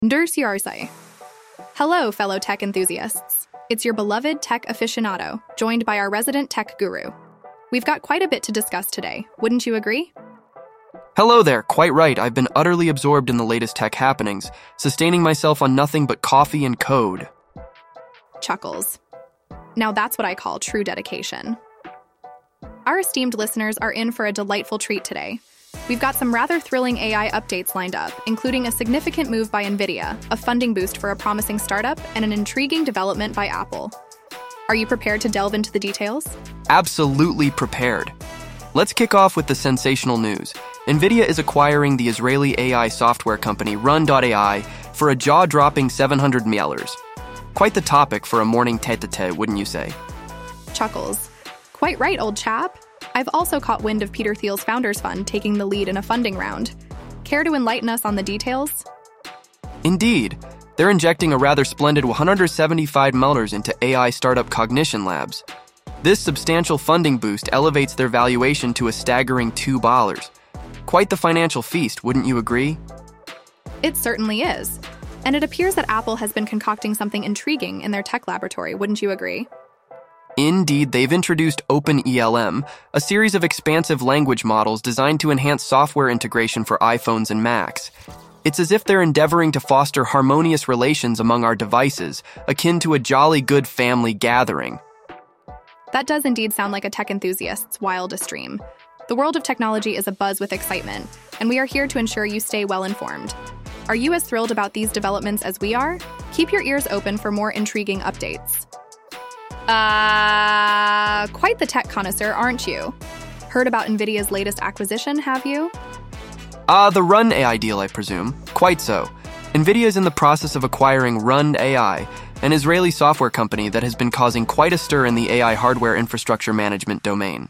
Ndursyarsai. Hello, fellow tech enthusiasts. It's your beloved tech aficionado, joined by our resident tech guru. We've got quite a bit to discuss today, wouldn't you agree? Hello there, quite right. I've been utterly absorbed in the latest tech happenings, sustaining myself on nothing but coffee and code. Chuckles. Now that's what I call true dedication. Our esteemed listeners are in for a delightful treat today. We've got some rather thrilling AI updates lined up, including a significant move by NVIDIA, a funding boost for a promising startup, and an intriguing development by Apple. Are you prepared to delve into the details? Absolutely prepared. Let's kick off with the sensational news. NVIDIA is acquiring the Israeli AI software company Run.ai for a jaw-dropping $700 million. Quite the topic for a morning tete-a-tete, wouldn't you say? Chuckles. Quite right, old chap. I've also caught wind of Peter Thiel's Founders Fund taking the lead in a funding round. Care to enlighten us on the details? Indeed. They're injecting a rather splendid $175 million into AI startup Cognition Labs. This substantial funding boost elevates their valuation to a staggering $2. Quite the financial feast, wouldn't you agree? It certainly is. And it appears that Apple has been concocting something intriguing in their tech laboratory, wouldn't you agree? Indeed, they've introduced OpenELM, a series of expansive language models designed to enhance software integration for iPhones and Macs. It's as if they're endeavoring to foster harmonious relations among our devices, akin to a jolly good family gathering. That does indeed sound like a tech enthusiast's wildest dream. The world of technology is abuzz with excitement, and we are here to ensure you stay well informed. Are you as thrilled about these developments as we are? Keep your ears open for more intriguing updates. Quite the tech connoisseur, aren't you? Heard about NVIDIA's latest acquisition, have you? The Run AI deal, I presume. Quite so. NVIDIA is in the process of acquiring Run AI, an Israeli software company that has been causing quite a stir in the AI hardware infrastructure management domain.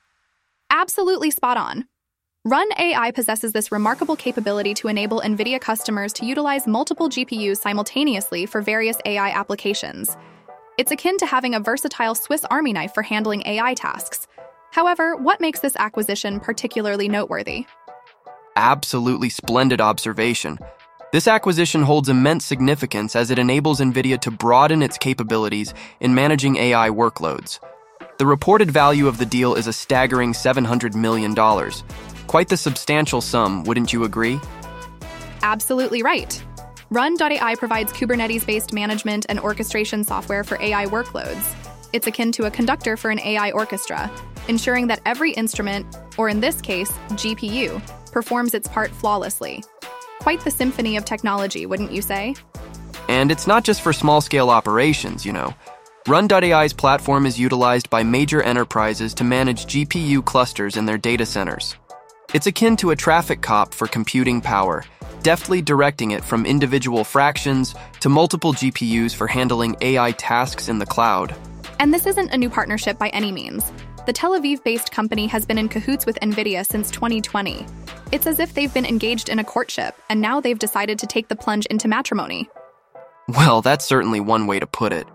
Absolutely spot on. Run AI possesses this remarkable capability to enable NVIDIA customers to utilize multiple GPUs simultaneously for various AI applications. It's akin to having a versatile Swiss Army knife for handling AI tasks. However, what makes this acquisition particularly noteworthy? Absolutely splendid observation. This acquisition holds immense significance as it enables NVIDIA to broaden its capabilities in managing AI workloads. The reported value of the deal is a staggering $700 million. Quite the substantial sum, wouldn't you agree? Absolutely right. Run.ai provides Kubernetes-based management and orchestration software for AI workloads. It's akin to a conductor for an AI orchestra, ensuring that every instrument, or in this case, GPU, performs its part flawlessly. Quite the symphony of technology, wouldn't you say? And it's not just for small-scale operations, you know. Run.ai's platform is utilized by major enterprises to manage GPU clusters in their data centers. It's akin to a traffic cop for computing power, deftly directing it from individual fractions to multiple GPUs for handling AI tasks in the cloud. And this isn't a new partnership by any means. The Tel Aviv-based company has been in cahoots with NVIDIA since 2020. It's as if they've been engaged in a courtship, and now they've decided to take the plunge into matrimony. Well, that's certainly one way to put it.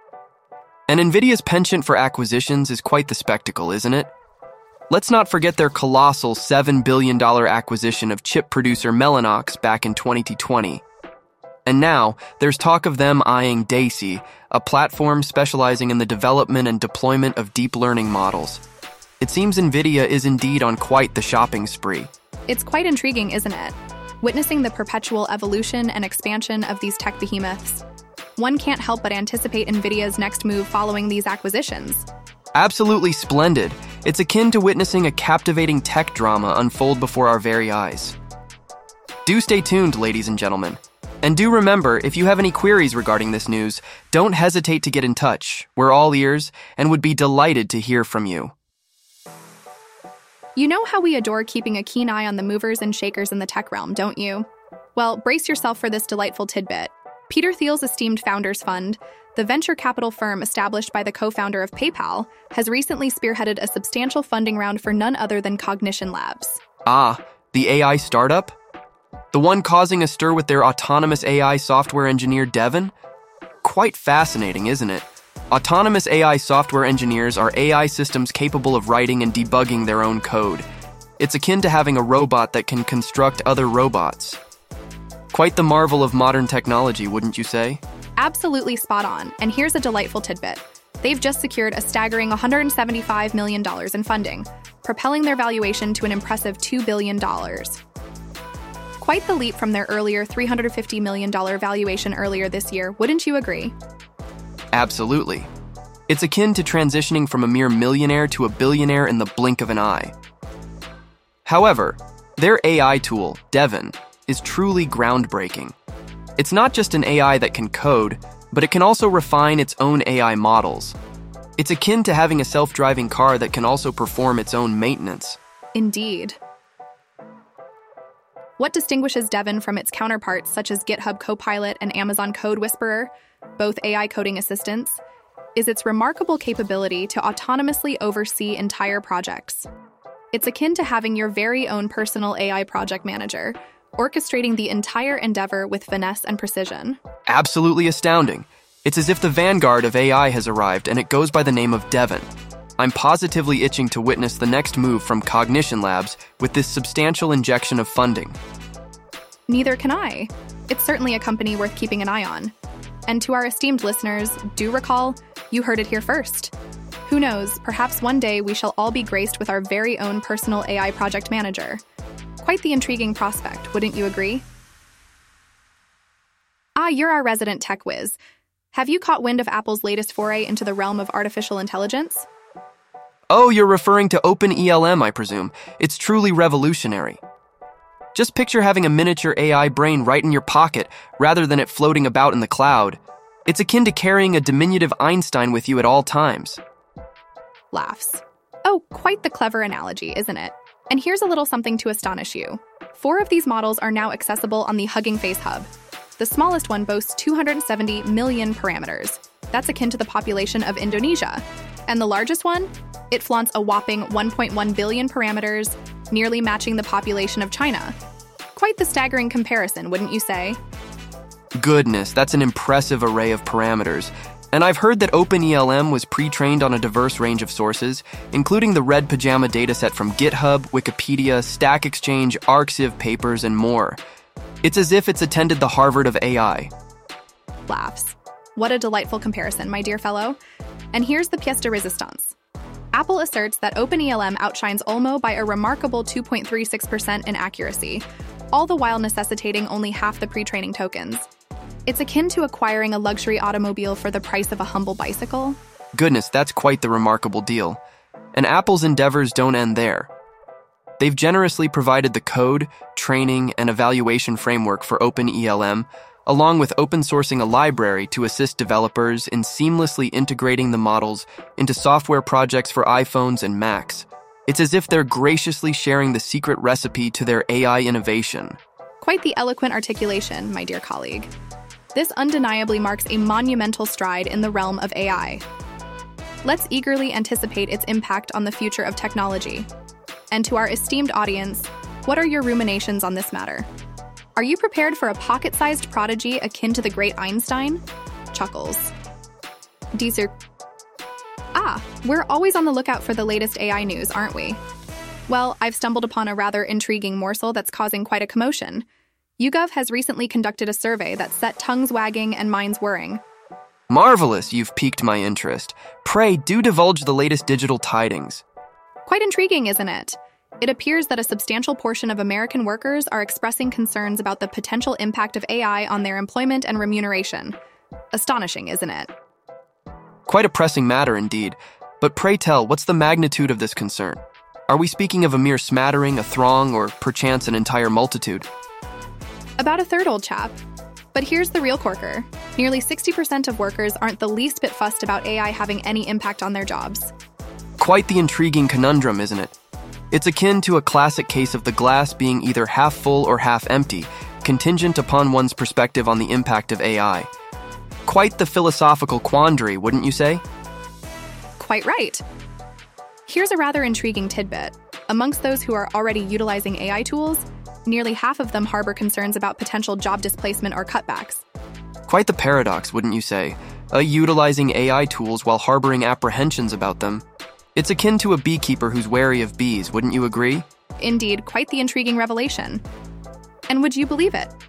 And NVIDIA's penchant for acquisitions is quite the spectacle, isn't it? Let's not forget their colossal $7 billion acquisition of chip producer Mellanox back in 2020. And now, there's talk of them eyeing Daisy, a platform specializing in the development and deployment of deep learning models. It seems NVIDIA is indeed on quite the shopping spree. It's quite intriguing, isn't it? Witnessing the perpetual evolution and expansion of these tech behemoths. One can't help but anticipate NVIDIA's next move following these acquisitions. Absolutely splendid. It's akin to witnessing a captivating tech drama unfold before our very eyes. Do stay tuned, ladies and gentlemen. And do remember, if you have any queries regarding this news, don't hesitate to get in touch. We're all ears and would be delighted to hear from you. You know how we adore keeping a keen eye on the movers and shakers in the tech realm, don't you? Well, brace yourself for this delightful tidbit. Peter Thiel's esteemed Founders Fund, the venture capital firm established by the co-founder of PayPal, has recently spearheaded a substantial funding round for none other than Cognition Labs. Ah, the AI startup? The one causing a stir with their autonomous AI software engineer, Devin? Quite fascinating, isn't it? Autonomous AI software engineers are AI systems capable of writing and debugging their own code. It's akin to having a robot that can construct other robots. Quite the marvel of modern technology, wouldn't you say? Absolutely spot on. And here's a delightful tidbit. They've just secured a staggering $175 million in funding, propelling their valuation to an impressive $2 billion. Quite the leap from their earlier $350 million valuation earlier this year, wouldn't you agree? Absolutely. It's akin to transitioning from a mere millionaire to a billionaire in the blink of an eye. However, their AI tool, Devin, is truly groundbreaking. It's not just an AI that can code, but it can also refine its own AI models. It's akin to having a self-driving car that can also perform its own maintenance. Indeed. What distinguishes Devin from its counterparts such as GitHub Copilot and Amazon Code Whisperer, both AI coding assistants, is its remarkable capability to autonomously oversee entire projects. It's akin to having your very own personal AI project manager, orchestrating the entire endeavor with finesse and precision. Absolutely astounding. It's as if the vanguard of AI has arrived and it goes by the name of Devin. I'm positively itching to witness the next move from Cognition Labs with this substantial injection of funding. Neither can I. It's certainly a company worth keeping an eye on. And to our esteemed listeners, do recall, you heard it here first. Who knows, perhaps one day we shall all be graced with our very own personal AI project manager. Quite the intriguing prospect, wouldn't you agree? Ah, you're our resident tech whiz. Have you caught wind of Apple's latest foray into the realm of artificial intelligence? Oh, you're referring to OpenELM, I presume. It's truly revolutionary. Just picture having a miniature AI brain right in your pocket, rather than it floating about in the cloud. It's akin to carrying a diminutive Einstein with you at all times. Laughs. Oh, quite the clever analogy, isn't it? And here's a little something to astonish you. 4 of these models are now accessible on the Hugging Face Hub. The smallest one boasts 270 million parameters. That's akin to the population of Indonesia. And the largest one? It flaunts a whopping 1.1 billion parameters, nearly matching the population of China. Quite the staggering comparison, wouldn't you say? Goodness, that's an impressive array of parameters. And I've heard that OpenELM was pre-trained on a diverse range of sources, including the Red Pajama dataset from GitHub, Wikipedia, Stack Exchange, Arxiv papers, and more. It's as if it's attended the Harvard of AI. Laughs. What a delightful comparison, my dear fellow. And here's the pièce de résistance. Apple asserts that OpenELM outshines Olmo by a remarkable 2.36% in accuracy, all the while necessitating only half the pre-training tokens. It's akin to acquiring a luxury automobile for the price of a humble bicycle. Goodness, that's quite the remarkable deal. And Apple's endeavors don't end there. They've generously provided the code, training, and evaluation framework for OpenELM, along with open sourcing a library to assist developers in seamlessly integrating the models into software projects for iPhones and Macs. It's as if they're graciously sharing the secret recipe to their AI innovation. Quite the eloquent articulation, my dear colleague. This undeniably marks a monumental stride in the realm of AI. Let's eagerly anticipate its impact on the future of technology. And to our esteemed audience, what are your ruminations on this matter? Are you prepared for a pocket-sized prodigy akin to the great Einstein? Chuckles. We're always on the lookout for the latest AI news, aren't we? Well, I've stumbled upon a rather intriguing morsel that's causing quite a commotion. YouGov has recently conducted a survey that set tongues wagging and minds whirring. Marvelous, you've piqued my interest. Pray, do divulge the latest digital tidings. Quite intriguing, isn't it? It appears that a substantial portion of American workers are expressing concerns about the potential impact of AI on their employment and remuneration. Astonishing, isn't it? Quite a pressing matter indeed. But pray tell, what's the magnitude of this concern? Are we speaking of a mere smattering, a throng, or perchance an entire multitude? About a third, old chap. But here's the real corker. Nearly 60% of workers aren't the least bit fussed about AI having any impact on their jobs. Quite the intriguing conundrum, isn't it? It's akin to a classic case of the glass being either half full or half empty, contingent upon one's perspective on the impact of AI. Quite the philosophical quandary, wouldn't you say? Quite right. Here's a rather intriguing tidbit. Amongst those who are already utilizing AI tools, nearly half of them harbor concerns about potential job displacement or cutbacks. Quite the paradox, wouldn't you say? Utilizing AI tools while harboring apprehensions about them. It's akin to a beekeeper who's wary of bees, wouldn't you agree? Indeed, quite the intriguing revelation. And would you believe it?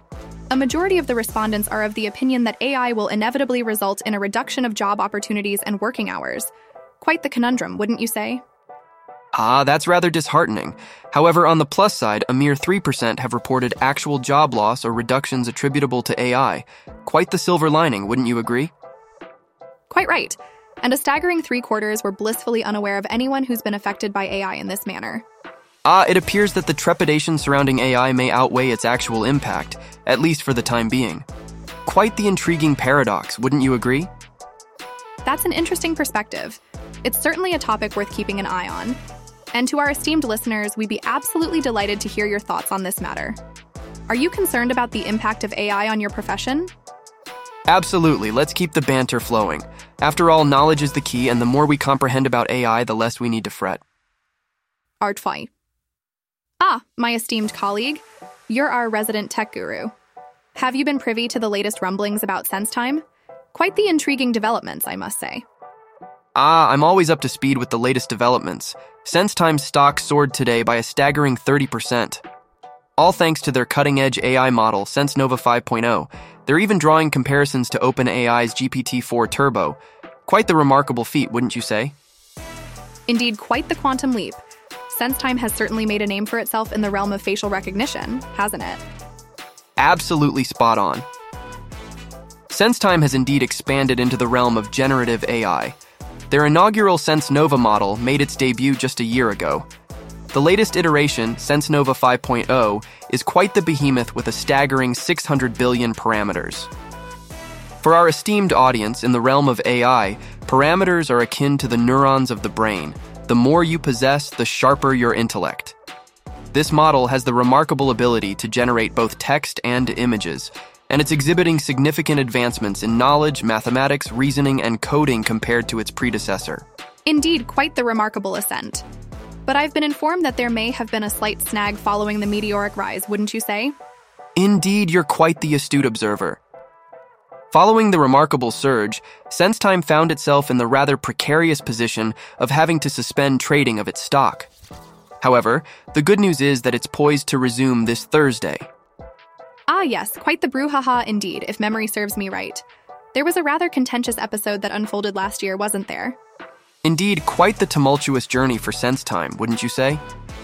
A majority of the respondents are of the opinion that AI will inevitably result in a reduction of job opportunities and working hours. Quite the conundrum, wouldn't you say? That's rather disheartening. However, on the plus side, a mere 3% have reported actual job loss or reductions attributable to AI. Quite the silver lining, wouldn't you agree? Quite right. And a staggering 3/4 were blissfully unaware of anyone who's been affected by AI in this manner. It appears that the trepidation surrounding AI may outweigh its actual impact, at least for the time being. Quite the intriguing paradox, wouldn't you agree? That's an interesting perspective. It's certainly a topic worth keeping an eye on. And to our esteemed listeners, we'd be absolutely delighted to hear your thoughts on this matter. Are you concerned about the impact of AI on your profession? Absolutely, let's keep the banter flowing. After all, knowledge is the key, and the more we comprehend about AI, the less we need to fret. Artfai. My esteemed colleague, you're our resident tech guru. Have you been privy to the latest rumblings about SenseTime? Quite the intriguing developments, I must say. I'm always up to speed with the latest developments. SenseTime's stock soared today by a staggering 30%. All thanks to their cutting-edge AI model, SenseNova 5.0. They're even drawing comparisons to OpenAI's GPT-4 Turbo. Quite the remarkable feat, wouldn't you say? Indeed, quite the quantum leap. SenseTime has certainly made a name for itself in the realm of facial recognition, hasn't it? Absolutely spot on. SenseTime has indeed expanded into the realm of generative AI. Their inaugural SenseNova model made its debut just a year ago. The latest iteration, SenseNova 5.0, is quite the behemoth with a staggering 600 billion parameters. For our esteemed audience in the realm of AI, parameters are akin to the neurons of the brain. The more you possess, the sharper your intellect. This model has the remarkable ability to generate both text and images, and it's exhibiting significant advancements in knowledge, mathematics, reasoning, and coding compared to its predecessor. Indeed, quite the remarkable ascent. But I've been informed that there may have been a slight snag following the meteoric rise, wouldn't you say? Indeed, you're quite the astute observer. Following the remarkable surge, SenseTime found itself in the rather precarious position of having to suspend trading of its stock. However, the good news is that it's poised to resume this Thursday. Yes, quite the brouhaha indeed, if memory serves me right. There was a rather contentious episode that unfolded last year, wasn't there? Indeed, quite the tumultuous journey for SenseTime, wouldn't you say?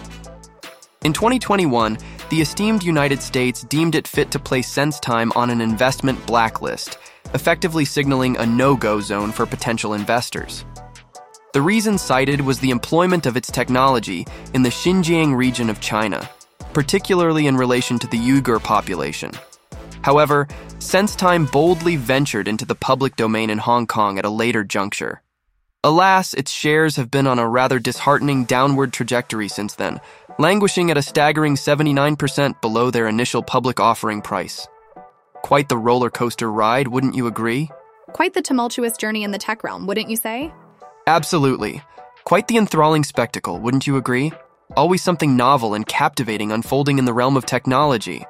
In 2021, the esteemed United States deemed it fit to place SenseTime on an investment blacklist, effectively signaling a no-go zone for potential investors. The reason cited was the employment of its technology in the Xinjiang region of China, particularly in relation to the Uyghur population. However, SenseTime boldly ventured into the public domain in Hong Kong at a later juncture. Alas, its shares have been on a rather disheartening downward trajectory since then, languishing at a staggering 79% below their initial public offering price. Quite the roller coaster ride, wouldn't you agree? Quite the tumultuous journey in the tech realm, wouldn't you say? Absolutely. Quite the enthralling spectacle, wouldn't you agree? Always something novel and captivating unfolding in the realm of technology.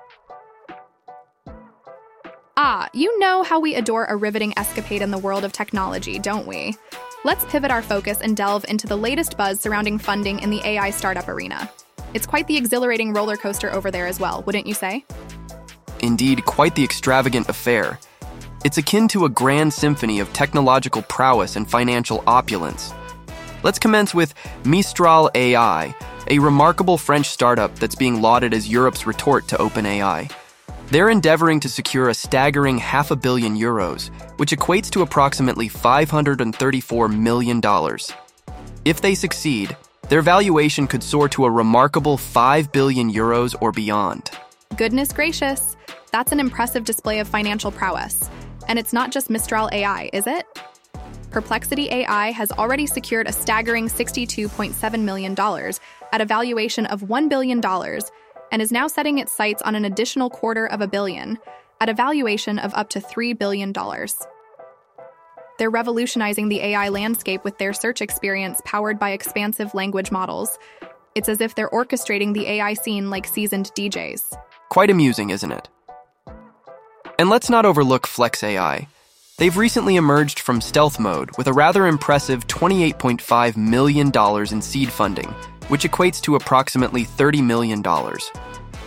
You know how we adore a riveting escapade in the world of technology, don't we? Let's pivot our focus and delve into the latest buzz surrounding funding in the AI startup arena. It's quite the exhilarating roller coaster over there as well, wouldn't you say? Indeed, quite the extravagant affair. It's akin to a grand symphony of technological prowess and financial opulence. Let's commence with Mistral AI, a remarkable French startup that's being lauded as Europe's retort to OpenAI. They're endeavoring to secure a staggering €500 million, which equates to approximately $534 million. If they succeed, their valuation could soar to a remarkable €5 billion or beyond. Goodness gracious, that's an impressive display of financial prowess. And it's not just Mistral AI, is it? Perplexity AI has already secured a staggering $62.7 million at a valuation of $1 billion and is now setting its sights on an additional $250 million at a valuation of up to $3 billion. They're revolutionizing the AI landscape with their search experience powered by expansive language models. It's as if they're orchestrating the AI scene like seasoned DJs. Quite amusing, isn't it? And let's not overlook Flex AI. They've recently emerged from stealth mode with a rather impressive $28.5 million in seed funding, which equates to approximately $30 million.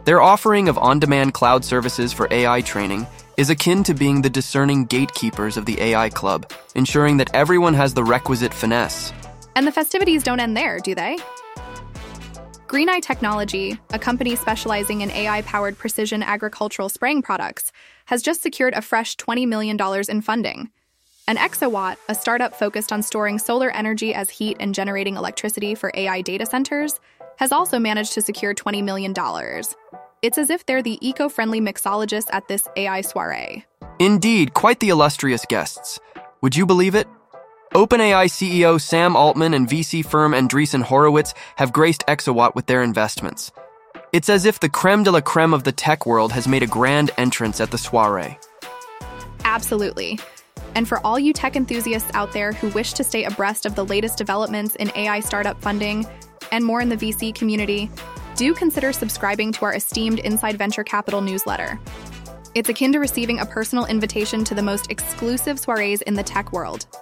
Their offering of on-demand cloud services for AI training is akin to being the discerning gatekeepers of the AI club, ensuring that everyone has the requisite finesse. And the festivities don't end there, do they? Greeneye Technology, a company specializing in AI-powered precision agricultural spraying products, has just secured a fresh $20 million in funding. And Exawatt, a startup focused on storing solar energy as heat and generating electricity for AI data centers, has also managed to secure $20 million. It's as if they're the eco-friendly mixologists at this AI soiree. Indeed, quite the illustrious guests. Would you believe it? OpenAI CEO Sam Altman and VC firm Andreessen Horowitz have graced Exawatt with their investments. It's as if the creme de la creme of the tech world has made a grand entrance at the soiree. Absolutely. And for all you tech enthusiasts out there who wish to stay abreast of the latest developments in AI startup funding and more in the VC community, do consider subscribing to our esteemed Inside Venture Capital newsletter. It's akin to receiving a personal invitation to the most exclusive soirees in the tech world.